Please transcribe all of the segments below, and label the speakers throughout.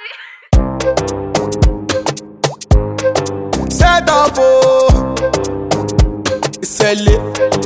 Speaker 1: Set up, oh, sell it.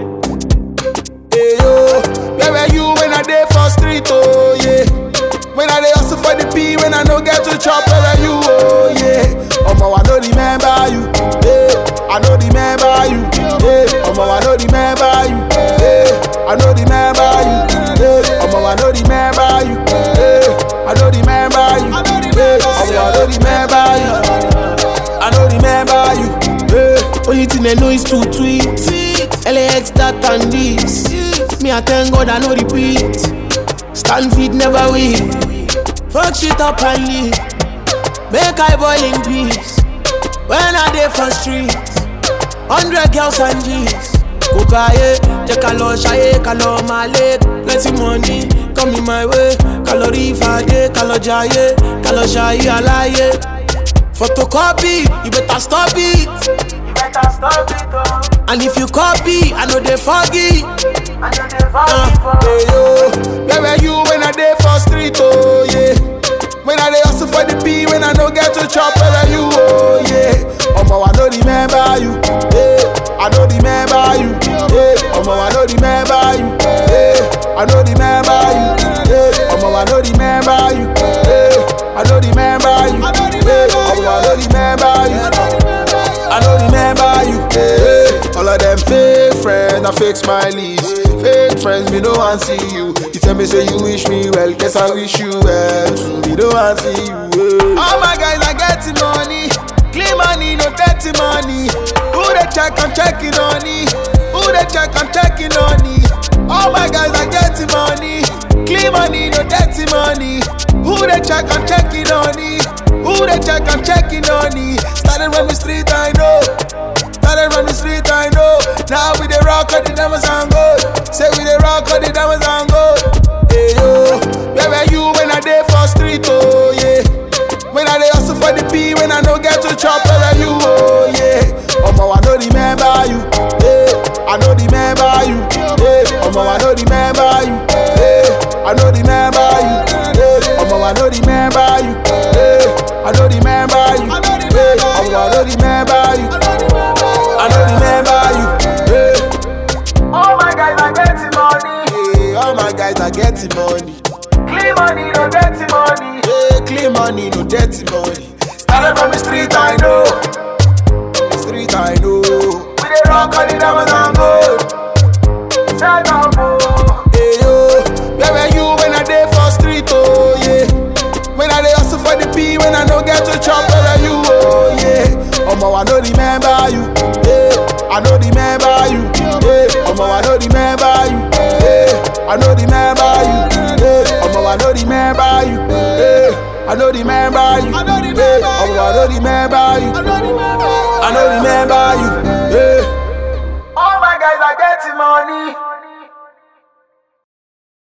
Speaker 1: Hey yo, where were you when I dey for street? Oh yeah, when I dey hustle for the P, when I no get to chop, where were you? Oh yeah, omo I no remember you. Yeah, I no remember you. Yeah, omo I no remember you. Yeah, I no remember you. Yeah, omo I no remember you. Yeah, I no remember you. Yeah, omo I no remember you. I don't remember you. Only thing I know is to tweet. LAX that and this. Me I thank God I no repeat. Stanford never win. Fuck shit up and leave. Make I boil in peace. When I dey for street 100 girls and G's. Kokaye, Jekalo Shaye, Kalo Male. Plenty money coming my way. Calorie Fade, Kalo Jaye, Kalo Shaye Alaye. Photocopy, you better stop it. You better stop it, oh. And if you copy, I know they forgive. I know they forgive. Hey yo, where were you when I dey for street? Oh yeah, when I dey hustle for the P, when I no get to chop, where were you? Oh yeah, omo I no remember you. Yeah, I no remember you. Yeah, omo I no remember you. Yeah, I no remember you. Yeah, omo I no remember you. Yeah, I no remember you. I don't remember you. I don't remember you. Hey, all of them fake friends, I fake smileys. Fake friends, me don't want see you. You tell me say you wish me well, guess I wish you well too. Me don't want see you. Hey. All my guys are getting money, clean money, no dirty money. Who they check? I'm checking on it. Who they check? I'm checking on it. All my guys are getting money, clean money, no dirty money. Who they check? I'm checking on it. Who they check? I'm checking on it. Started from the street, I know. Started from the street, I know. Now we the rock of the diamonds and gold. Say we the rock of the diamonds and gold. Hey yo, where were you when I dey for street? Oh yeah, when I dey hustle for the P, when I no get to chop, where were you? Oh yeah, omo I no remember you. Yeah, I no remember you. Yeah, omo I no remember you. Yeah, I no remember you. Yeah, omo I no remember you. I don't remember you. I don't remember you. I don't remember you. Yeah. All my guys are getting money. Yeah, all my guys are getting money. Clean money, no dirty money. Yeah, clean money, no dirty money. Started from the street, I know. From the street, I know. We dey rock on the diamonds and gold. Set up, oh. Hey yo, where were you when I dey for street? Oh yeah. When I dey hustle for the P, when I no get to chop, where are you? Oh yeah, omo I no remember you. Yeah, I no remember you. Yeah, omo I no remember you. Yeah, I no remember you. Yeah, omo I no remember you. Yeah, I no remember you. Yeah, omo I no remember you. I no remember you. Yeah. All my guys are getting money.